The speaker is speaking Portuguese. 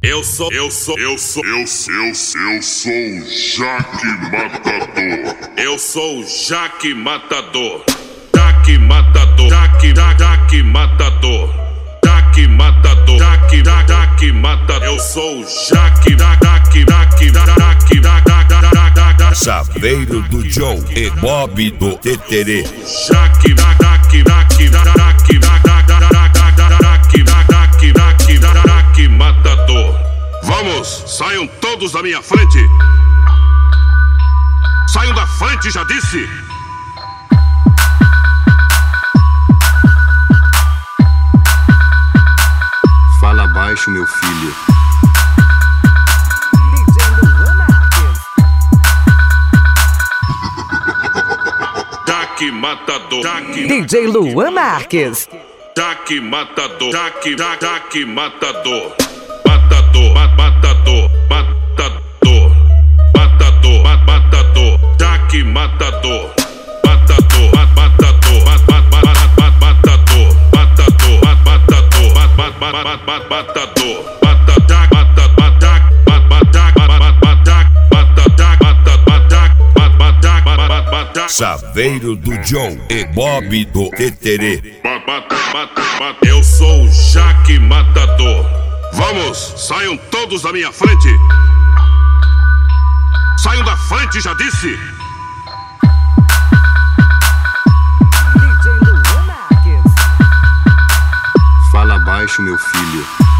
Eu sou o Jaque Matador. Eu sou o Jaque Matador. Jaque Matador. Jaque Matador. Jaque Matador. Jaque Matador. Eu sou o Jaque. Chaveiro do Joe e Bob do Teterê. Jaque Matador. Vamos, saiam todos da minha frente. Saiam da frente, já disse. Fala baixo, meu filho. Jaque Matador. DJ Luan Marques. Jaque Matador. Jaque Matador. Matador. Jaque Matador. Chaveiro do Joe e Bob do Teterê. Eu sou o Jaque Matador. Vamos, saiam todos da minha frente. Saiam da frente, já disse. DJ Luan Marques. Fala baixo, meu filho.